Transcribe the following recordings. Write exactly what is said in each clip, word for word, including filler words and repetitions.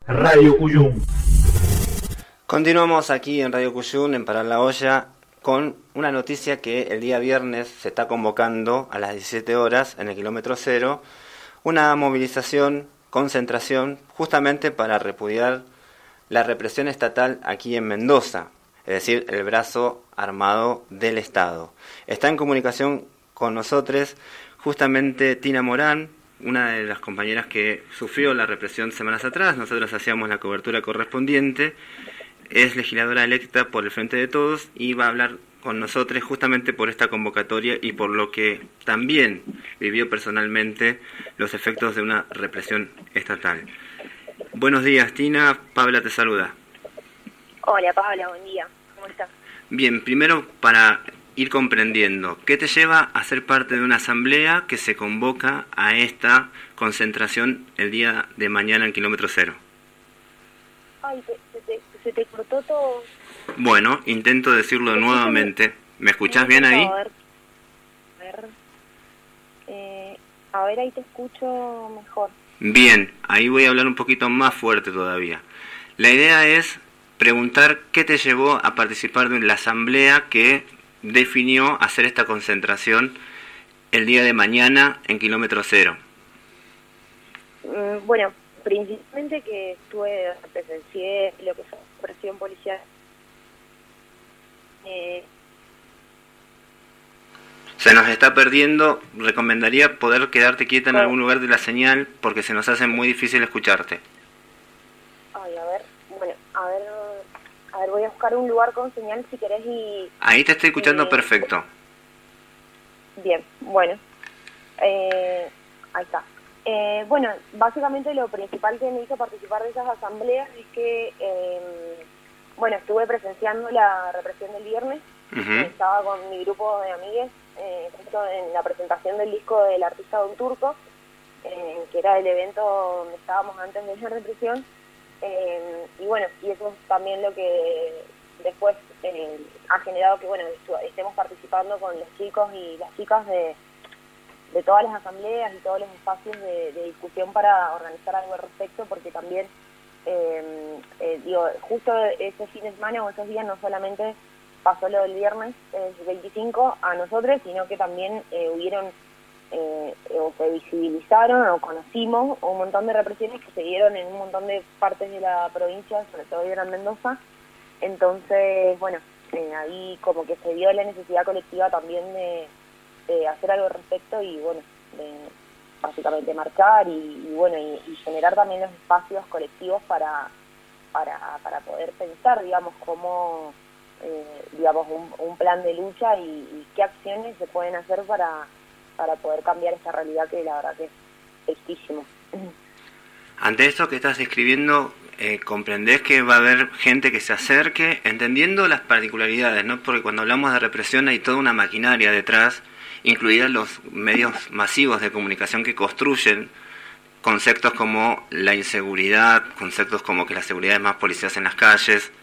Radio Cuyum. Continuamos aquí en Radio Cuyum, en Parar la Olla, con una noticia que el día viernes se está convocando a las diecisiete horas en el kilómetro cero, una movilización, concentración, justamente para repudiar la represión estatal aquí en Mendoza, es decir, el brazo armado del Estado. Está en comunicación con nosotros justamente Tina Morán, una de las compañeras que sufrió la represión semanas atrás. Nosotros hacíamos la cobertura correspondiente. Es legisladora electa por el Frente de Todos y va a hablar con nosotros justamente por esta convocatoria y por lo que también vivió personalmente los efectos de una represión estatal. Buenos días, Tina. Pabla te saluda. Hola, Pabla, buen día. ¿Cómo estás? Bien, primero para ir comprendiendo, ¿qué te lleva a ser parte de una asamblea que se convoca a esta concentración el día de mañana en kilómetro cero? Ay, te, se, te, se te cortó todo. Bueno, intento decirlo nuevamente. ¿Me escuchás bien ahí? A ver, a ver, eh, a ver, ahí te escucho mejor. Bien, ahí voy a hablar un poquito más fuerte todavía. La idea es preguntar qué te llevó a participar de la asamblea que definió hacer esta concentración el día de mañana en kilómetro cero. Mm, bueno, principalmente que estuve, presencié lo que fue presión policial. Eh, Se nos está perdiendo. Recomendaría poder quedarte quieta en bueno. algún lugar de la señal porque se nos hace muy difícil escucharte. Ay, a ver, bueno, a ver, a ver, voy a buscar un lugar con señal si querés y... Ahí te estoy escuchando eh, perfecto. Bien, bueno, eh, ahí está. Eh, bueno, básicamente lo principal que me hizo participar de esas asambleas es que, eh, bueno, estuve presenciando la represión del viernes. Uh-huh. Estaba con mi grupo de amigues, eh, justo en la presentación del disco del artista Don Turco, eh, que era el evento donde estábamos antes de la represión. Eh, y bueno, y eso es también lo que después eh, ha generado que, bueno, estemos participando con los chicos y las chicas de, de todas las asambleas y todos los espacios de, de discusión para organizar algo al respecto, porque también, eh, eh, digo, justo ese fin de semana o esos días no solamente pasó lo del viernes eh, veinticinco a nosotros, sino que también eh, hubieron Eh, o que visibilizaron o conocimos un montón de represiones que se dieron en un montón de partes de la provincia, sobre todo en Mendoza. Entonces, bueno, eh, ahí como que se dio la necesidad colectiva también de, de hacer algo al respecto y, bueno, de básicamente marchar y, y bueno, y, y generar también los espacios colectivos para, para, para poder pensar, digamos, cómo, eh, digamos, un, un plan de lucha y, y qué acciones se pueden hacer para para poder cambiar esta realidad que la verdad que es tristísimo. Ante esto que estás describiendo, eh, comprendés que va a haber gente que se acerque, entendiendo las particularidades, ¿no? Porque cuando hablamos de represión hay toda una maquinaria detrás, incluidas los medios masivos de comunicación que construyen conceptos como la inseguridad, conceptos como que la seguridad es más policías en las calles.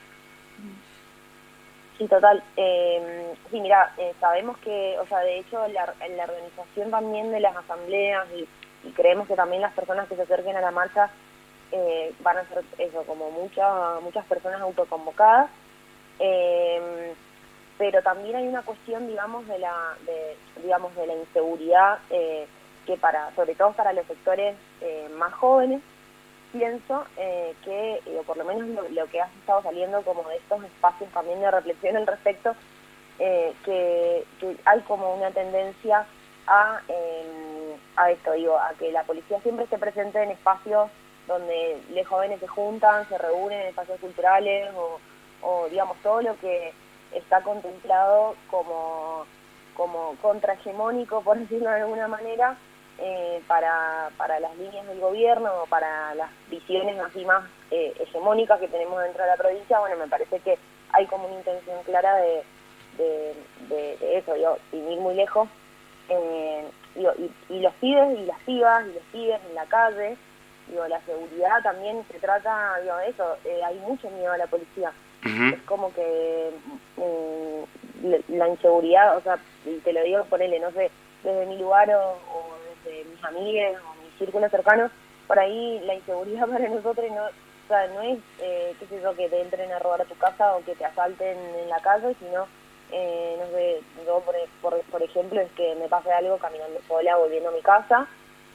Sí, total. Eh, sí, mira, eh, sabemos que, o sea, de hecho, la, en la organización también de las asambleas y, y creemos que también las personas que se acerquen a la marcha eh, van a ser eso, como muchas muchas personas autoconvocadas. Eh, pero también hay una cuestión, digamos, de la, de, digamos, de la inseguridad eh, que para, sobre todo para los sectores eh, más jóvenes. Pienso eh, que, eh, o por lo menos lo, lo que ha estado saliendo como de estos espacios también de reflexión al respecto, eh, que, que hay como una tendencia a, eh, a esto, digo, a que la policía siempre esté presente en espacios donde los jóvenes se juntan, se reúnen en espacios culturales o, o digamos, todo lo que está contemplado como, como contrahegemónico, por decirlo de alguna manera, Eh, para, para las líneas del gobierno o para las visiones así más eh, hegemónicas que tenemos dentro de la provincia. Bueno, me parece que hay como una intención clara de, de, de, de eso, digo, sin ir muy lejos, eh, digo, y, y los pibes y las pibas y los pibes en la calle, digo, la seguridad también se trata, digo, de eso, eh, hay mucho miedo a la policía. Uh-huh. Es como que eh, la inseguridad, o sea, y te lo digo, ponele, no sé, desde mi lugar o, o de mis amigas o mi círculo cercano, por ahí la inseguridad para nosotros no, o sea, no es, eh, qué sé yo, que te entren a robar a tu casa o que te asalten en la calle, sino, eh, no sé, yo por, por, por ejemplo, es que me pase algo caminando sola, volviendo a mi casa,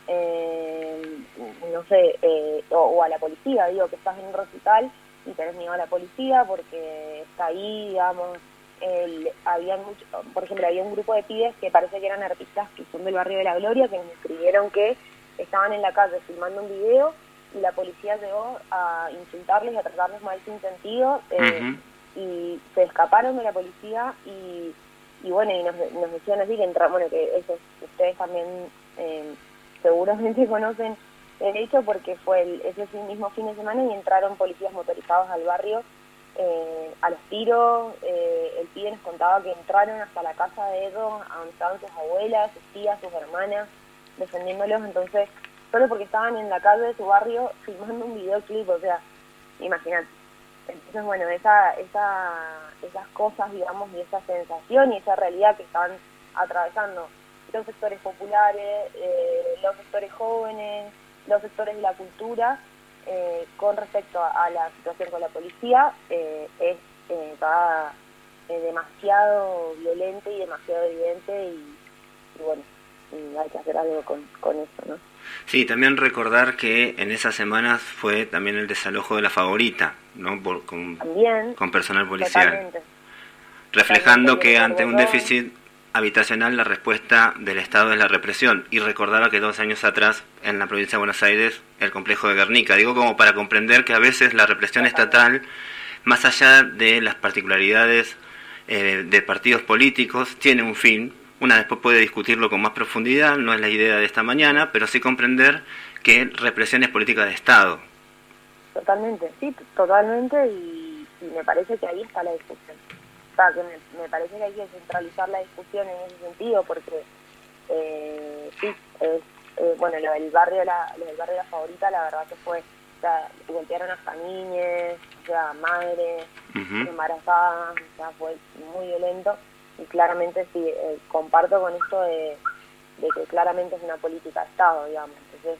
eh, no sé, eh, o, o a la policía, digo, que estás en un recital y tenés miedo a la policía porque está ahí, digamos, el, había mucho, por ejemplo, había un grupo de pibes que parece que eran artistas que son del barrio de La Gloria, que nos escribieron que estaban en la calle filmando un video y la policía llegó a insultarles y a tratarles mal sin sentido, eh, uh-huh. y se escaparon de la policía y, y bueno, y nos, nos decían así que entra, bueno, que eso ustedes también eh, seguramente conocen el hecho porque fue el, ese mismo fin de semana y entraron policías motorizados al barrio eh, a los tiros. Eh, el pibe nos contaba que entraron hasta la casa de ellos, a donde estaban sus abuelas, sus tías, sus hermanas, defendiéndolos, entonces, solo porque estaban en la calle de su barrio filmando un videoclip, o sea, imagínate. Entonces, bueno, esa, esa, esas cosas, digamos, y esa sensación y esa realidad que estaban atravesando los sectores populares, eh, los sectores jóvenes, los sectores de la cultura, eh, con respecto a, a la situación con la policía, eh, es eh, está, eh, demasiado violente y demasiado evidente y, y bueno, y hay que hacer algo con, con eso, ¿no? Sí, también recordar que en esas semanas fue también el desalojo de La Favorita, ¿no? Por, con, también, con personal policial. Totalmente. Reflejando Totalmente, que ante un déficit habitacional la respuesta del Estado es la represión. Y recordaba que dos años atrás en la provincia de Buenos Aires el complejo de Guernica. Digo como para comprender que a veces la represión estatal, más allá de las particularidades eh, de partidos políticos, tiene un fin. Una después puede discutirlo con más profundidad, no es la idea de esta mañana, pero sí comprender que represión es política de Estado. Totalmente, sí, totalmente, y, y me parece que ahí está la discusión. O sea, que me, me parece que hay que centralizar la discusión en ese sentido, porque eh, sí, es, eh, bueno, lo del barrio, la, lo del barrio La Favorita, la verdad que fue, o sea, golpearon hasta niñas, o sea, madres, uh-huh. embarazadas, o sea, fue muy violento. Y claramente sí, eh, comparto con esto de, de que claramente es una política de Estado, digamos. Entonces,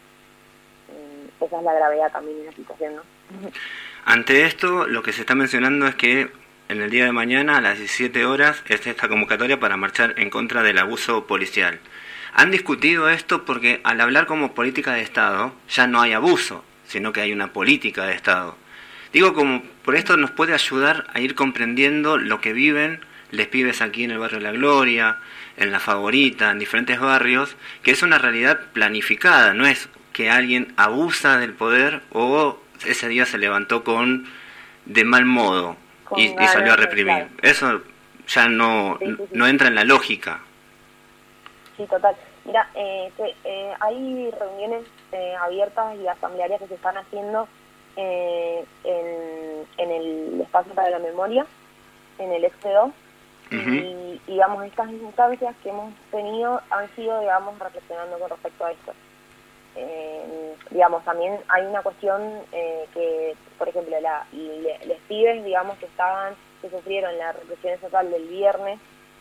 eh, esa es la gravedad también de la situación, ¿no? Ante esto, lo que se está mencionando es que en el día de mañana, a las diecisiete horas, es esta convocatoria para marchar en contra del abuso policial. Han discutido esto porque al hablar como política de Estado, ya no hay abuso, sino que hay una política de Estado. Digo, como por esto nos puede ayudar a ir comprendiendo lo que viven les pibes aquí en el barrio La Gloria, en La Favorita, en diferentes barrios, que es una realidad planificada, no es que alguien abusa del poder o ese día se levantó con de mal modo y, y salió a reprimir. Eso ya no, sí, sí, sí. no entra en la lógica. Sí, total. Mira, eh, que, eh, hay reuniones eh, abiertas y asamblearias que se están haciendo eh, en, en el espacio para la memoria, en el ex P dos. Uh-huh. Y digamos, estas instancias que hemos tenido han sido, digamos, reflexionando con respecto a esto. Eh, digamos, también hay una cuestión eh, que, por ejemplo, la, le, les pibes, digamos, que estaban, que sufrieron la represión estatal del viernes,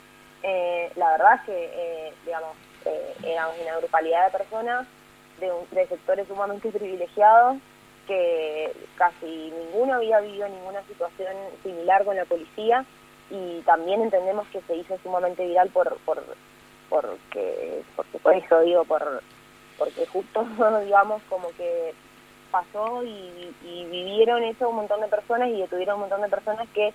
eh, la verdad es que, eh, digamos, eh, éramos una grupalidad de personas de, un, de sectores sumamente privilegiados que casi ninguno había vivido ninguna situación similar con la policía. Y también entendemos que se hizo sumamente viral por por porque porque por eso digo por porque justo digamos como que pasó y, y vivieron eso un montón de personas y detuvieron un montón de personas que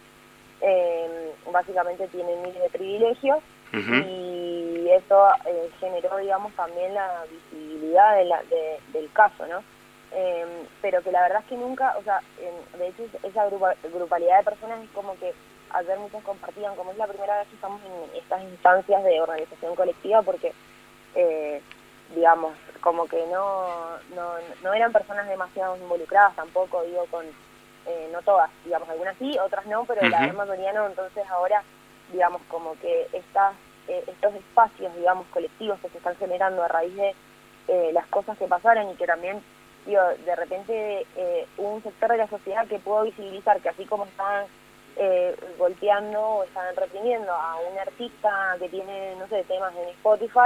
eh, básicamente tienen miles de privilegios. Uh-huh. Y eso eh, generó digamos también la visibilidad de la, de, del caso, ¿no? Eh, pero que la verdad es que nunca, o sea, en, de hecho esa grupa, grupalidad de personas es como que ayer muchos compartían, como es la primera vez que estamos en estas instancias de organización colectiva, porque, eh, digamos, como que no, no no eran personas demasiado involucradas tampoco, digo, con, eh, no todas, digamos, algunas sí, otras no, pero uh-huh. la gran mayoría no, entonces ahora, digamos, como que estas, eh, estos espacios, digamos, colectivos que se están generando a raíz de eh, las cosas que pasaron y que también, digo, de repente eh, hubo un sector de la sociedad que pudo visibilizar que así como estaban Eh, golpeando o estaban reprimiendo a un artista que tiene, no sé, temas en Spotify,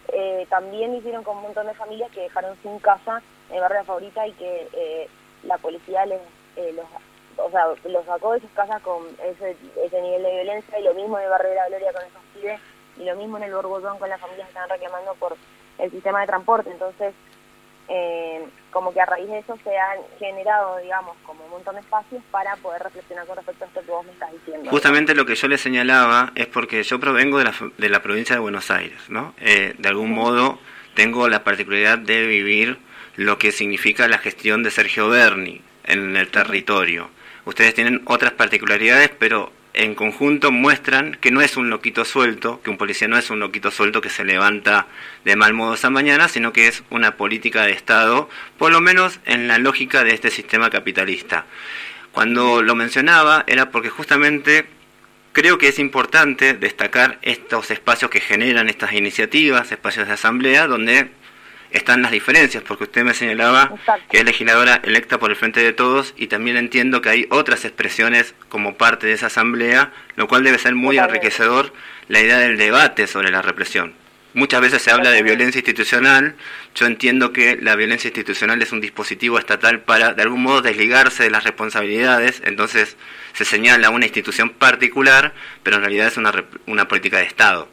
eh, también lo hicieron con un montón de familias que dejaron sin casa en el barrio La Favorita y que eh, la policía les eh, los, o sea, los sacó de sus casas con ese, ese nivel de violencia, y lo mismo en el barrio de La Gloria con esos pibes, y lo mismo en el Borgollón con las familias que estaban reclamando por el sistema de transporte. Entonces, eh, como que a raíz de eso se han generado, digamos, como un montón de espacios para poder reflexionar con respecto a esto que vos me estás diciendo. Justamente, ¿no? Lo que yo le señalaba es porque yo provengo de la, de la provincia de Buenos Aires, ¿no? Eh, de algún modo tengo la particularidad de vivir lo que significa la gestión de Sergio Berni en el territorio. Ustedes tienen otras particularidades, pero en conjunto muestran que no es un loquito suelto, que un policía no es un loquito suelto que se levanta de mal modo esa mañana, sino que es una política de Estado, por lo menos en la lógica de este sistema capitalista. Cuando lo mencionaba era porque justamente creo que es importante destacar estos espacios que generan estas iniciativas, espacios de asamblea, donde están las diferencias, porque usted me señalaba Exacto. que es legisladora electa por el Frente de Todos, y también entiendo que hay otras expresiones como parte de esa asamblea, lo cual debe ser muy Totalmente. enriquecedor la idea del debate sobre la represión. Muchas veces se habla de violencia institucional. Yo entiendo que la violencia institucional es un dispositivo estatal para, de algún modo, desligarse de las responsabilidades. Entonces se señala una institución particular, pero en realidad es una, una política de Estado.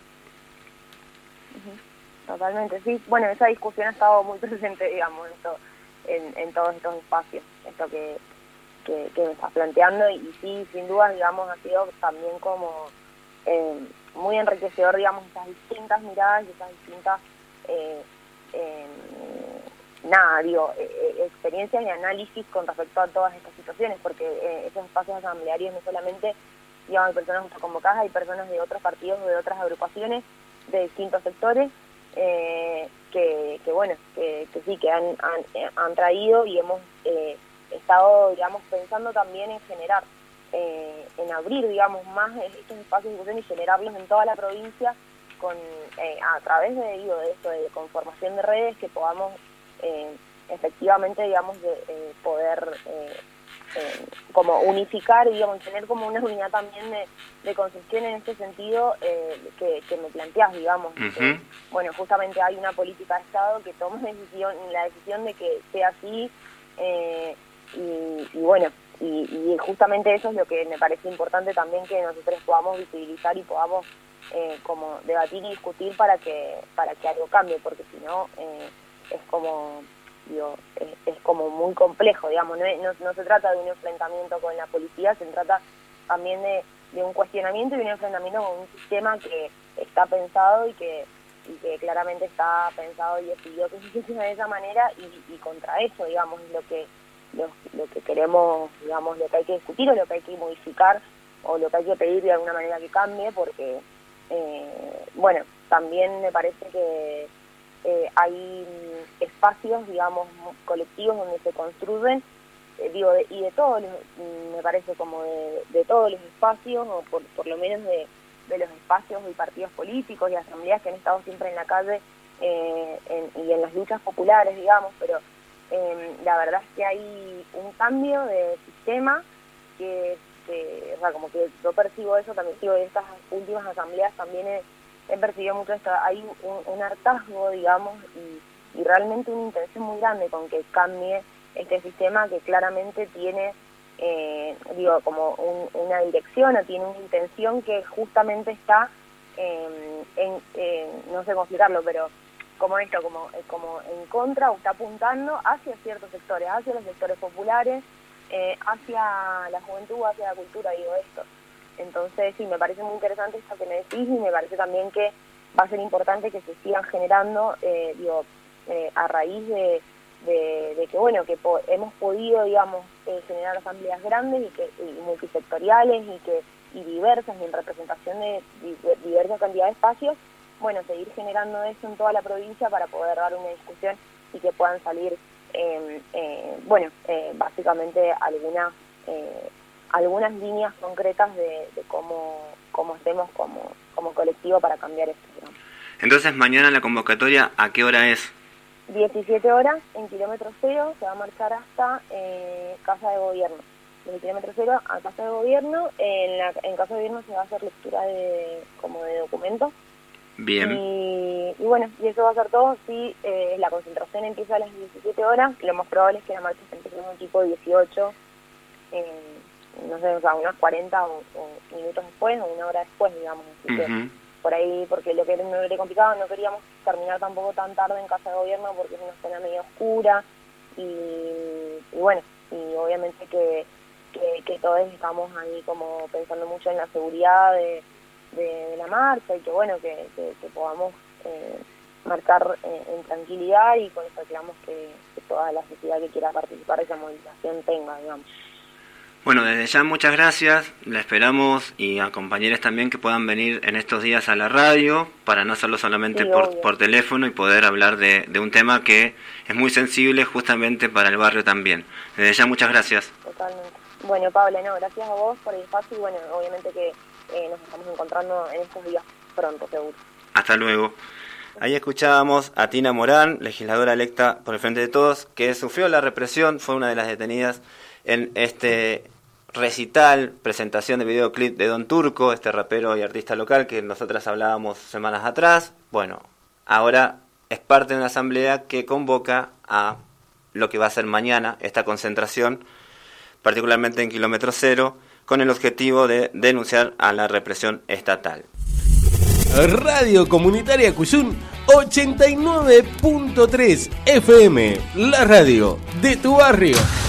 Totalmente, sí. Bueno, esa discusión ha estado muy presente, digamos, en, to, en, en todos estos espacios, esto que, que, que me estás planteando, y, y sí, sin duda, digamos, ha sido también como eh, muy enriquecedor, digamos, esas distintas miradas y esas distintas, eh, eh, nada, digo, eh, experiencias y análisis con respecto a todas estas situaciones, porque eh, esos espacios asamblearios no solamente, digamos, hay personas convocadas, hay personas de otros partidos o de otras agrupaciones de distintos sectores, Eh, que, que bueno, que, que sí, que han, han, han traído y hemos eh, estado, digamos, pensando también en generar, eh, en abrir, digamos, más estos espacios de discusión y generarlos en toda la provincia con eh, a través de, digo, de esto, de conformación de redes, que podamos eh, efectivamente, digamos, de, eh, poder eh, eh, como unificar, digamos, tener como una unidad también de, de concepción en este sentido eh, que, que me planteás, digamos. Uh-huh. que, bueno, justamente hay una política de Estado que toma decisión, la decisión de que sea así, eh, y, y bueno, y, y justamente eso es lo que me parece importante también, que nosotros podamos visibilizar y podamos eh, como debatir y discutir para que para que algo cambie, porque si no eh, es como digo es, es como muy complejo, digamos, no, no, no se trata de un enfrentamiento con la policía, se trata también de, de un cuestionamiento y un enfrentamiento con un sistema que está pensado y que y que claramente está pensado y decidido que se funcione de esa manera, y, y contra eso, digamos, es lo que lo, lo que queremos, digamos, lo que hay que discutir o lo que hay que modificar o lo que hay que pedir de alguna manera que cambie, porque eh, bueno, también me parece que eh, hay espacios, digamos, colectivos donde se construyen, eh, digo, de, y de todos los, me parece como de, de todos los espacios, o por, por lo menos de de los espacios y partidos políticos y asambleas que han estado siempre en la calle eh, en, y en las luchas populares, digamos, pero eh, la verdad es que hay un cambio de sistema que, que, o sea, como que yo percibo eso, también digo, de estas últimas asambleas también he, he percibido mucho esto, hay un, un hartazgo, digamos, y, y realmente una intención muy grande con que cambie este sistema que claramente tiene Eh, digo, como un, una dirección o tiene una intención que justamente está eh, en, eh, no sé cómo explicarlo, pero como esto, como, como en contra o está apuntando hacia ciertos sectores, hacia los sectores populares, eh, hacia la juventud, hacia la cultura, digo esto. Entonces sí, me parece muy interesante esto que me decís, y me parece también que va a ser importante que se sigan generando, eh, digo, eh, a raíz de De, de que bueno que po hemos podido, digamos, eh, generar asambleas grandes y que y multisectoriales y que y diversas y en representación de, de diversa cantidad de espacios, bueno, seguir generando eso en toda la provincia para poder dar una discusión y que puedan salir eh, eh, bueno eh, básicamente algunas eh, algunas líneas concretas de, de cómo cómo hacemos como como colectivo para cambiar esto, digamos. Entonces, mañana la convocatoria, ¿a qué hora es? diecisiete horas en kilómetro cero, se va a marchar hasta eh, Casa de Gobierno. Desde kilómetro cero a Casa de Gobierno, en, la, en Casa de Gobierno se va a hacer lectura de como de documentos, Bien. Y, y bueno, y eso va a ser todo. Si eh, la concentración empieza a las diecisiete horas, lo más probable es que la marcha se empiece un tipo dieciocho, eh, no sé, o sea, unas cuarenta o, o minutos después, o una hora después, digamos. Así uh-huh. que por ahí, porque lo que era muy complicado, no queríamos terminar tampoco tan tarde en Casa de Gobierno porque es una zona medio oscura, y, y bueno, y obviamente que, que, que todos estamos ahí como pensando mucho en la seguridad de, de, de la marcha, y que bueno, que, que, que podamos eh, marcar eh, en tranquilidad, y con eso queramos que, que toda la sociedad que quiera participar de esa movilización tenga, digamos. Bueno, desde ya muchas gracias, la esperamos, y a compañeros también que puedan venir en estos días a la radio para no hacerlo solamente sí, por, por teléfono, y poder hablar de, de un tema que es muy sensible justamente para el barrio también. Desde ya muchas gracias. Totalmente. Bueno, Paula, no, gracias a vos por el espacio, y bueno, obviamente que eh, nos estamos encontrando en estos días pronto, seguro. Hasta luego. Ahí escuchábamos a Tina Morán, legisladora electa por el Frente de Todos, que sufrió la represión, fue una de las detenidas en este recital, presentación de videoclip de Don Turco, este rapero y artista local que nosotras hablábamos semanas atrás. Bueno, ahora es parte de una asamblea que convoca a lo que va a ser mañana, esta concentración, particularmente en Kilómetro Cero, con el objetivo de denunciar a la represión estatal. Radio Comunitaria Cuyún ochenta y nueve punto tres F M, la radio de tu barrio.